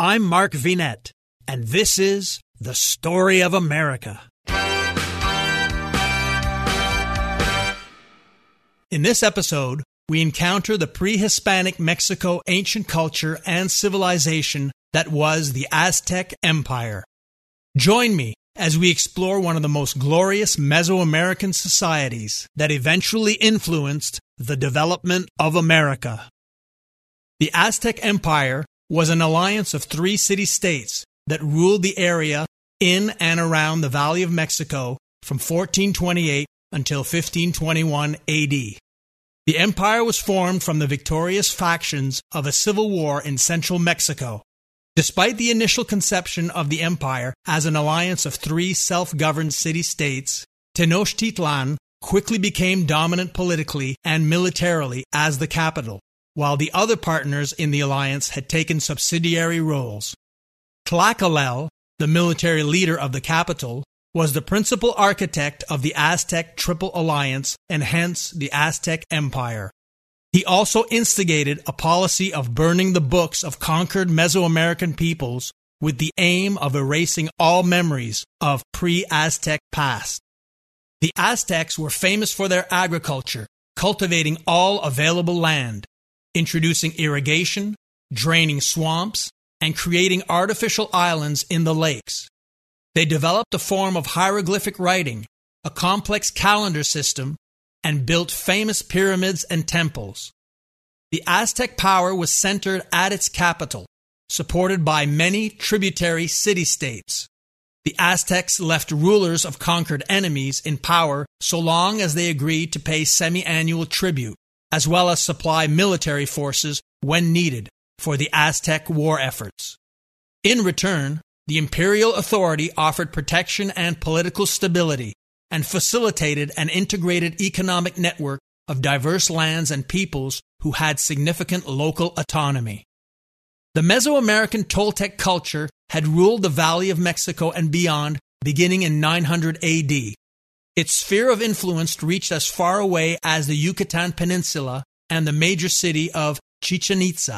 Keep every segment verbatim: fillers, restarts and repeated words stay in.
I'm Mark Vinette, and this is The Story of America. In this episode, we encounter the pre-Hispanic Mexico ancient culture and civilization that was the Aztec Empire. Join me as we explore one of the most glorious Mesoamerican societies that eventually influenced the development of America. The Aztec Empire was an alliance of three city-states that ruled the area in and around the Valley of Mexico from fourteen twenty-eight until fifteen twenty-one A D. The empire was formed from the victorious factions of a civil war in central Mexico. Despite the initial conception of the empire as an alliance of three self-governed city-states, Tenochtitlan quickly became dominant politically and militarily as the capital, while the other partners in the alliance had taken subsidiary roles. Tlacaelel, the military leader of the capital, was the principal architect of the Aztec Triple Alliance and hence the Aztec Empire. He also instigated a policy of burning the books of conquered Mesoamerican peoples with the aim of erasing all memories of pre-Aztec past. The Aztecs were famous for their agriculture, cultivating all available land, introducing irrigation, draining swamps, and creating artificial islands in the lakes. They developed a form of hieroglyphic writing, a complex calendar system, and built famous pyramids and temples. The Aztec power was centered at its capital, supported by many tributary city-states. The Aztecs left rulers of conquered enemies in power so long as they agreed to pay semi-annual tribute, as well as supply military forces when needed for the Aztec war efforts. In return, the imperial authority offered protection and political stability and facilitated an integrated economic network of diverse lands and peoples who had significant local autonomy. The Mesoamerican Toltec culture had ruled the Valley of Mexico and beyond beginning in nine hundred A D. Its sphere of influence reached as far away as the Yucatan Peninsula and the major city of Chichen Itza.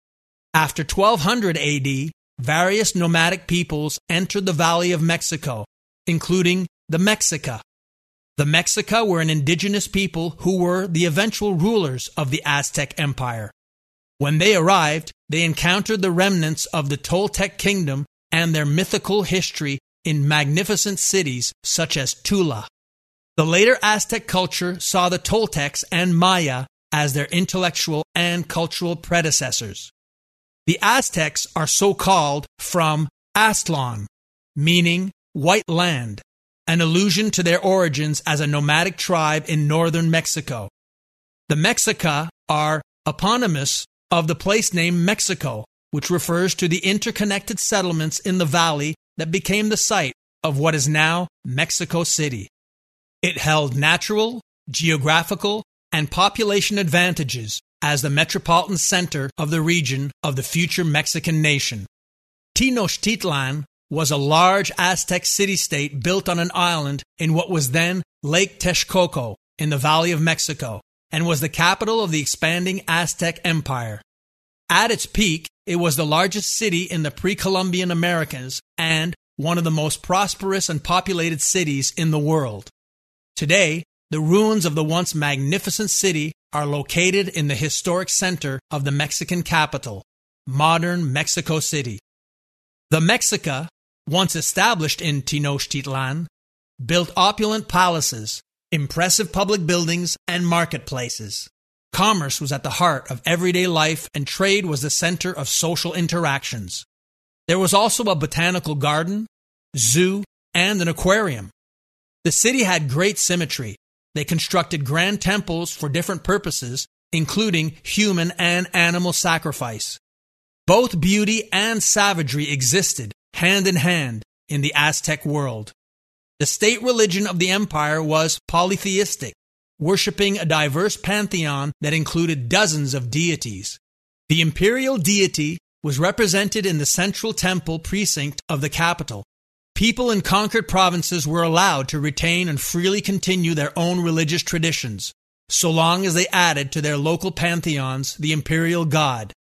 After twelve hundred A D, various nomadic peoples entered the Valley of Mexico, including the Mexica. The Mexica were an indigenous people who were the eventual rulers of the Aztec Empire. When they arrived, they encountered the remnants of the Toltec kingdom and their mythical history in magnificent cities such as Tula. The later Aztec culture saw the Toltecs and Maya as their intellectual and cultural predecessors. The Aztecs are so called from Aztlan, meaning white land, an allusion to their origins as a nomadic tribe in northern Mexico. The Mexica are eponymous of the place name Mexico, which refers to the interconnected settlements in the valley that became the site of what is now Mexico City. It held natural, geographical, and population advantages as the metropolitan center of the region of the future Mexican nation. Tenochtitlan was a large Aztec city-state built on an island in what was then Lake Texcoco in the Valley of Mexico, and was the capital of the expanding Aztec Empire. At its peak, it was the largest city in the pre-Columbian Americas and one of the most prosperous and populated cities in the world. Today, the ruins of the once magnificent city are located in the historic center of the Mexican capital, modern Mexico City. The Mexica, once established in Tenochtitlan, built opulent palaces, impressive public buildings, and marketplaces. Commerce was at the heart of everyday life, and trade was the center of social interactions. There was also a botanical garden, zoo, and an aquarium. The city had great symmetry. They constructed grand temples for different purposes, including human and animal sacrifice. Both beauty and savagery existed hand in hand in the Aztec world. The state religion of the empire was polytheistic, worshipping a diverse pantheon that included dozens of deities. The imperial deity was represented in the central temple precinct of the capital. People in conquered provinces were allowed to retain and freely continue their own religious traditions, so long as they added to their local pantheons the imperial god,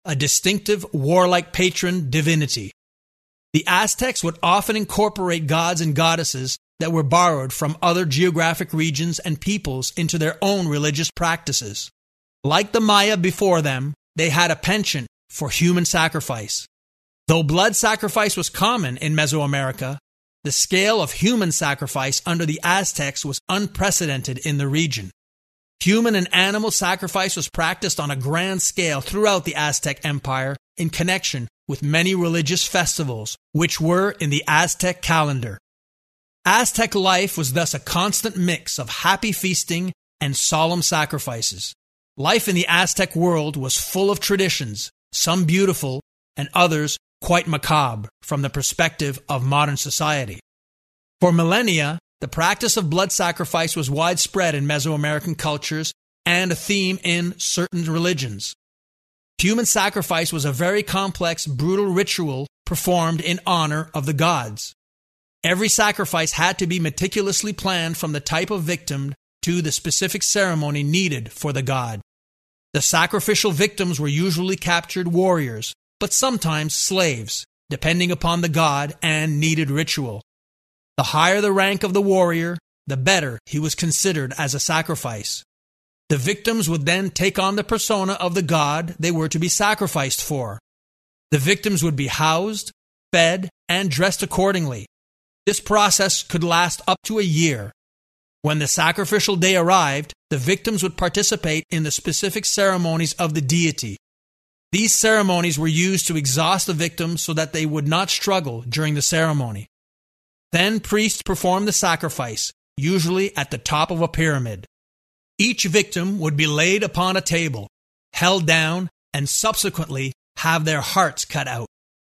a distinctive warlike patron divinity. The Aztecs would often incorporate gods and goddesses that were borrowed from other geographic regions and peoples into their own religious practices. Like the Maya before them, they had a penchant for human sacrifice. Though blood sacrifice was common in Mesoamerica, the scale of human sacrifice under the Aztecs was unprecedented in the region. Human and animal sacrifice was practiced on a grand scale throughout the Aztec Empire in connection with many religious festivals, which were in the Aztec calendar. Aztec life was thus a constant mix of happy feasting and solemn sacrifices. Life in the Aztec world was full of traditions, some beautiful and others quite macabre from the perspective of modern society. For millennia, the practice of blood sacrifice was widespread in Mesoamerican cultures and a theme in certain religions. Human sacrifice was a very complex, brutal ritual performed in honor of the gods. Every sacrifice had to be meticulously planned from the type of victim to the specific ceremony needed for the god. The sacrificial victims were usually captured warriors, but sometimes slaves, depending upon the god and needed ritual. The higher the rank of the warrior, the better he was considered as a sacrifice. The victims would then take on the persona of the god they were to be sacrificed for. The victims would be housed, fed, and dressed accordingly. This process could last up to a year. When the sacrificial day arrived, the victims would participate in the specific ceremonies of the deity. These ceremonies were used to exhaust the victims so that they would not struggle during the ceremony. Then priests performed the sacrifice, usually at the top of a pyramid. Each victim would be laid upon a table, held down, and subsequently have their hearts cut out.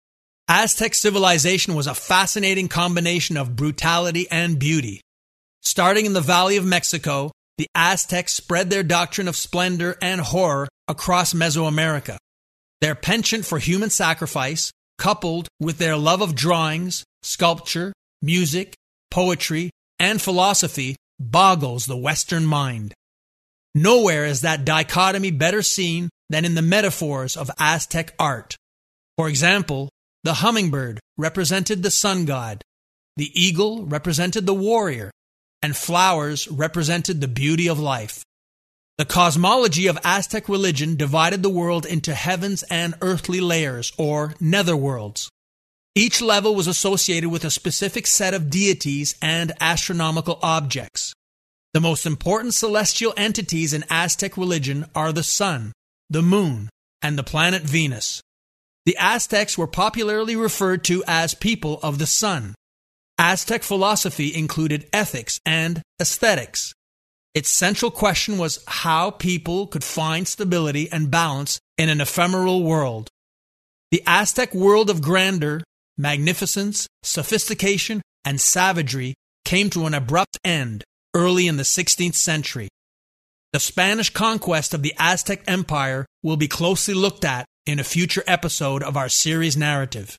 Aztec civilization was a fascinating combination of brutality and beauty. Starting in the Valley of Mexico, the Aztecs spread their doctrine of splendor and horror across Mesoamerica. Their penchant for human sacrifice, coupled with their love of drawings, sculpture, music, poetry, and philosophy, boggles the Western mind. Nowhere is that dichotomy better seen than in the metaphors of Aztec art. For example, the hummingbird represented the sun god, the eagle represented the warrior, and flowers represented the beauty of life. The cosmology of Aztec religion divided the world into heavens and earthly layers, or netherworlds. Each level was associated with a specific set of deities and astronomical objects. The most important celestial entities in Aztec religion are the sun, the moon, and the planet Venus. The Aztecs were popularly referred to as people of the sun. Aztec philosophy included ethics and aesthetics. Its central question was how people could find stability and balance in an ephemeral world. The Aztec world of grandeur, magnificence, sophistication, and savagery came to an abrupt end early in the sixteenth century. The Spanish conquest of the Aztec Empire will be closely looked at in a future episode of our series narrative.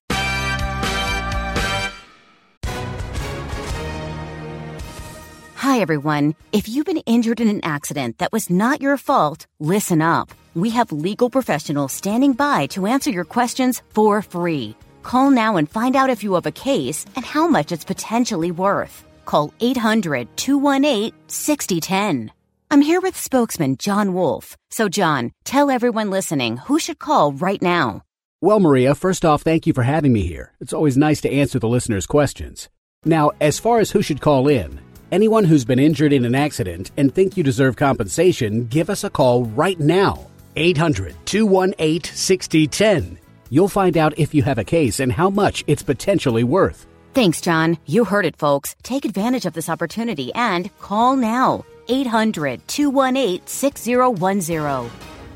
Hi, everyone. If you've been injured in an accident that was not your fault, listen up. We have legal professionals standing by to answer your questions for free. Call now and find out if you have a case and how much it's potentially worth. Call eight hundred, two one eight, six zero one zero. I'm here with spokesman John Wolf. So, John, tell everyone listening who should call right now. Well, Maria, first off, thank you for having me here. It's always nice to answer the listeners' questions. Now, as far as who should call in, anyone who's been injured in an accident and think you deserve compensation, give us a call right now. eight hundred, two one eight, six zero one zero. You'll find out if you have a case and how much it's potentially worth. Thanks, John. You heard it, folks. Take advantage of this opportunity and call now. eight hundred, two one eight, six zero one zero.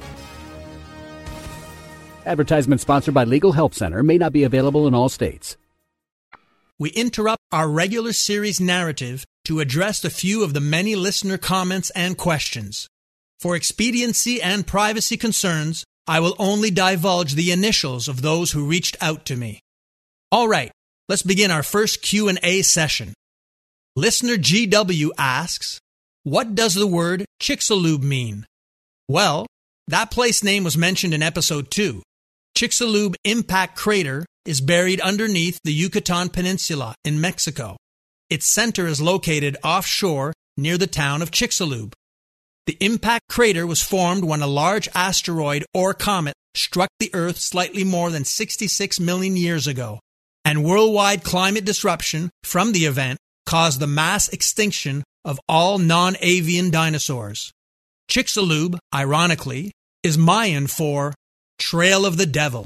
Advertisement sponsored by Legal Help Center. May not be available in all states. We interrupt our regular series narrative to address a few of the many listener comments and questions. For expediency and privacy concerns, I will only divulge the initials of those who reached out to me. All right, let's begin our first Q and A session. Listener G W asks, what does the word Chicxulub mean? Well, that place name was mentioned in episode two. Chicxulub impact crater is buried underneath the Yucatan Peninsula in Mexico. Its center is located offshore near the town of Chicxulub. The impact crater was formed when a large asteroid or comet struck the Earth slightly more than sixty-six million years ago, and worldwide climate disruption from the event caused the mass extinction of all non-avian dinosaurs. Chicxulub, ironically, is Mayan for Trail of the Devil.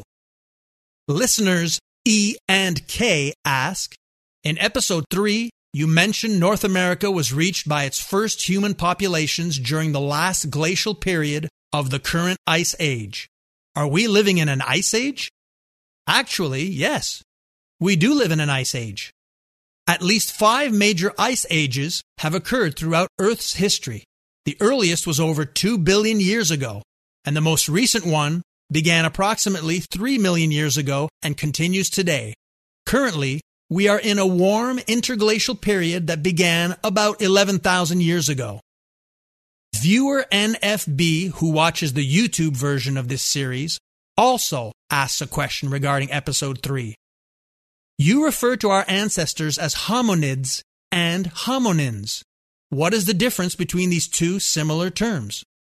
Listeners E and K ask, in episode three, you mentioned North America was reached by its first human populations during the last glacial period of the current ice age. Are we living in an ice age? Actually, yes. We do live in an ice age. At least five major ice ages have occurred throughout Earth's history. The earliest was over two billion years ago, and the most recent one began approximately three million years ago and continues today. Currently, we are in a warm interglacial period that began about eleven thousand years ago. Viewer N F B, who watches the YouTube version of this series, also asks a question regarding episode three. You refer to our ancestors as hominids and hominins. What is the difference between these two similar terms?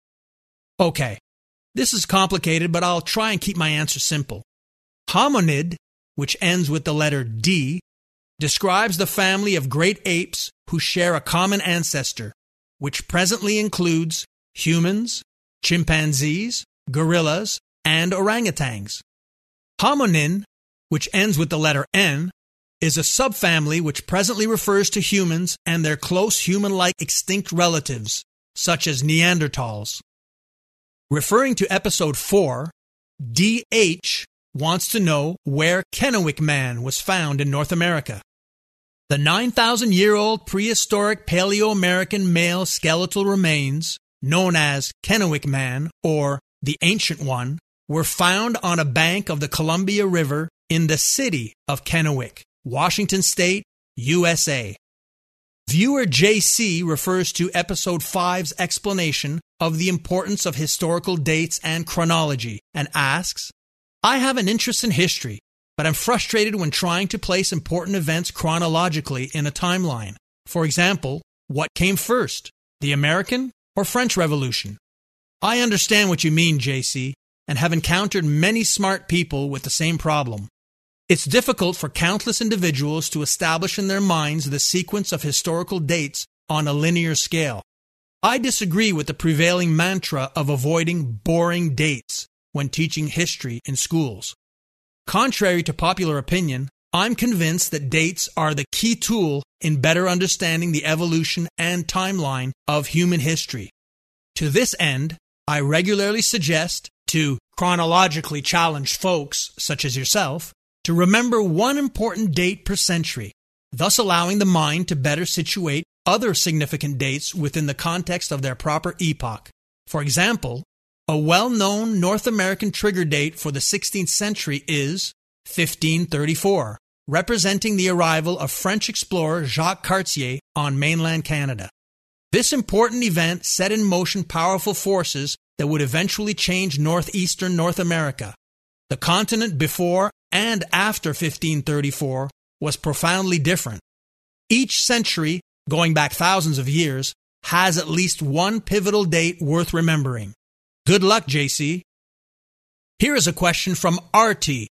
Okay, this is complicated, but I'll try and keep my answer simple. Hominid, which ends with the letter D, describes the family of great apes who share a common ancestor, which presently includes humans, chimpanzees, gorillas, and orangutans. Hominin, which ends with the letter N, is a subfamily which presently refers to humans and their close human-like extinct relatives, such as Neanderthals. Referring to episode four, D H wants to know where Kennewick Man was found in North America. The nine thousand year old prehistoric Paleo-American male skeletal remains, known as Kennewick Man or the Ancient One, were found on a bank of the Columbia River in the city of Kennewick, Washington State, U S A. Viewer J C refers to episode five's explanation of the importance of historical dates and chronology and asks, I have an interest in history, but I'm frustrated when trying to place important events chronologically in a timeline. For example, what came first, the American or French Revolution? I understand what you mean, J C, and have encountered many smart people with the same problem. It's difficult for countless individuals to establish in their minds the sequence of historical dates on a linear scale. I disagree with the prevailing mantra of avoiding boring dates when teaching history in schools. Contrary to popular opinion, I'm convinced that dates are the key tool in better understanding the evolution and timeline of human history. To this end, I regularly suggest to chronologically challenged folks, such as yourself, to remember one important date per century, thus allowing the mind to better situate other significant dates within the context of their proper epoch. For example, a well-known North American trigger date for the sixteenth century is fifteen thirty-four, representing the arrival of French explorer Jacques Cartier on mainland Canada. This important event set in motion powerful forces that would eventually change northeastern North America. The continent before and after fifteen thirty-four was profoundly different. Each century, going back thousands of years, has at least one pivotal date worth remembering. Good luck, J C. Here is a question from R T.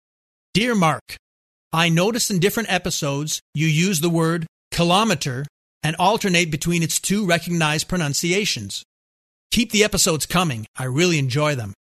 Dear Mark, I noticed in different episodes you use the word kilometer and alternate between its two recognized pronunciations. Keep the episodes coming. I really enjoy them.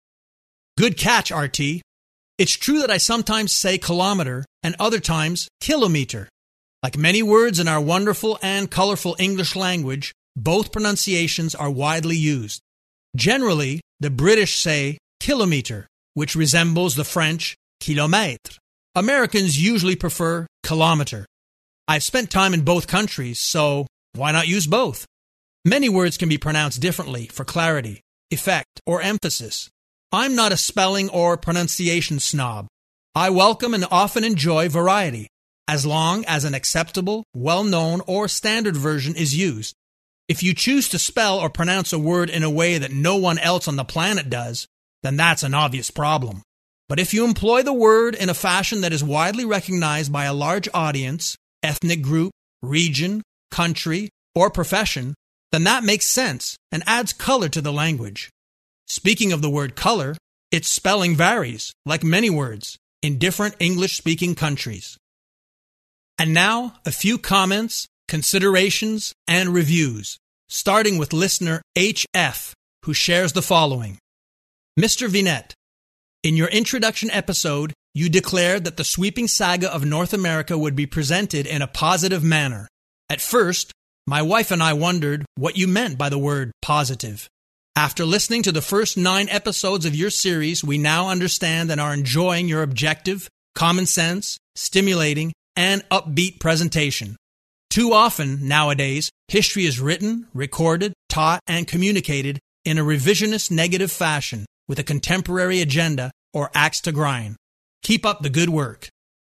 Good catch, R T. It's true that I sometimes say kilometer and other times kilometer. Like many words in our wonderful and colorful English language, both pronunciations are widely used. Generally, the British say kilometer, which resembles the French kilomètre. Americans usually prefer kilometer. I've spent time in both countries, so why not use both? Many words can be pronounced differently for clarity, effect, or emphasis. I'm not a spelling or pronunciation snob. I welcome and often enjoy variety, as long as an acceptable, well-known, or standard version is used. If you choose to spell or pronounce a word in a way that no one else on the planet does, then that's an obvious problem. But if you employ the word in a fashion that is widely recognized by a large audience, ethnic group, region, country, or profession, then that makes sense and adds color to the language. Speaking of the word color, its spelling varies, like many words, in different English-speaking countries. And now, a few comments, considerations, and reviews, starting with listener H F, who shares the following. Mister Vinette, in your introduction episode, you declared that the sweeping saga of North America would be presented in a positive manner. At first, my wife and I wondered what you meant by the word positive. After listening to the first nine episodes of your series, we now understand and are enjoying your objective, common sense, stimulating, and upbeat presentation. Too often, nowadays, history is written, recorded, taught, and communicated in a revisionist negative fashion with a contemporary agenda or axe to grind. Keep up the good work.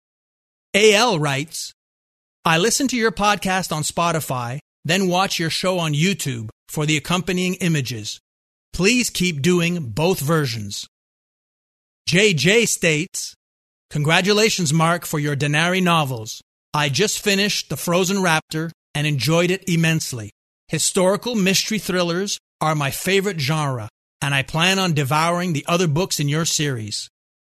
A L writes, I listen to your podcast on Spotify, then watch your show on YouTube for the accompanying images. Please keep doing both versions. J J states, congratulations, Mark, for your Denari novels. I just finished The Frozen Raptor and enjoyed it immensely. Historical mystery thrillers are my favorite genre, and I plan on devouring the other books in your series.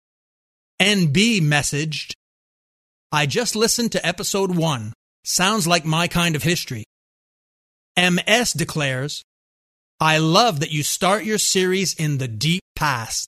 N B messaged, I just listened to episode one. Sounds like my kind of history. M S declares, I love that you start your series in the deep past.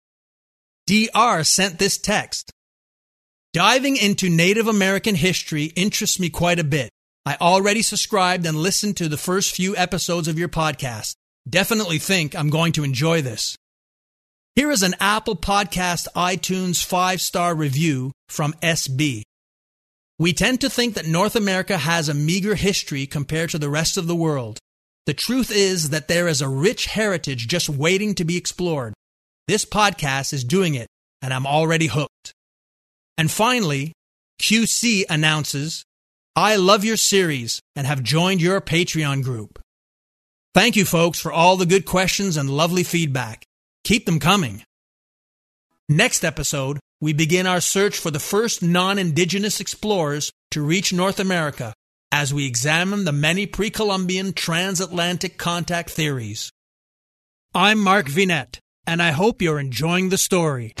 D R sent this text. Diving into Native American history interests me quite a bit. I already subscribed and listened to the first few episodes of your podcast. Definitely think I'm going to enjoy this. Here is an Apple Podcast iTunes five-star review from S B. We tend to think that North America has a meager history compared to the rest of the world. The truth is that there is a rich heritage just waiting to be explored. This podcast is doing it, and I'm already hooked. And finally, Q C announces, I love your series and have joined your Patreon group. Thank you, folks, for all the good questions and lovely feedback. Keep them coming. Next episode, we begin our search for the first non-Indigenous explorers to reach North America as we examine the many pre-Columbian transatlantic contact theories. I'm Mark Vinette, and I hope you're enjoying the story.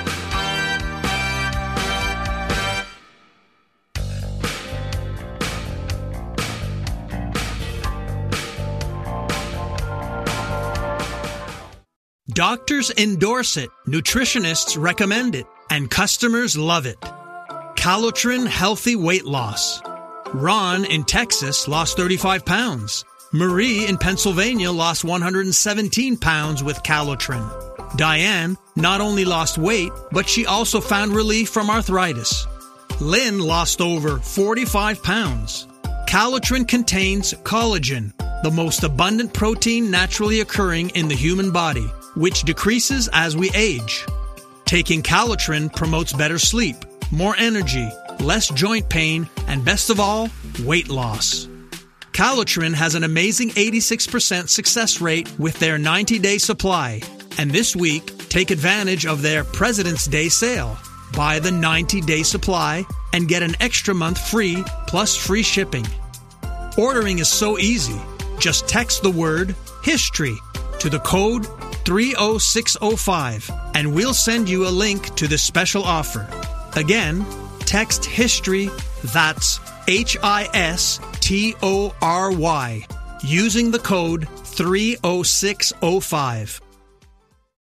Doctors endorse it, nutritionists recommend it, and customers love it. Calotren Healthy Weight Loss. Ron in Texas lost thirty-five pounds. Marie in Pennsylvania lost one hundred seventeen pounds with Calotren. Diane not only lost weight, but she also found relief from arthritis. Lynn lost over forty-five pounds. Calotren contains collagen, the most abundant protein naturally occurring in the human body, which decreases as we age. Taking Calotren promotes better sleep, more energy, less joint pain, and best of all, weight loss. Calotren has an amazing eighty-six percent success rate with their ninety-day supply. And this week, take advantage of their President's Day sale. Buy the ninety-day supply and get an extra month free plus free shipping. Ordering is so easy. Just text the word HISTORY to the code three oh six oh five and we'll send you a link to this special offer. Again, text HISTORY, that's H I S T O R Y, using the code three oh six oh five.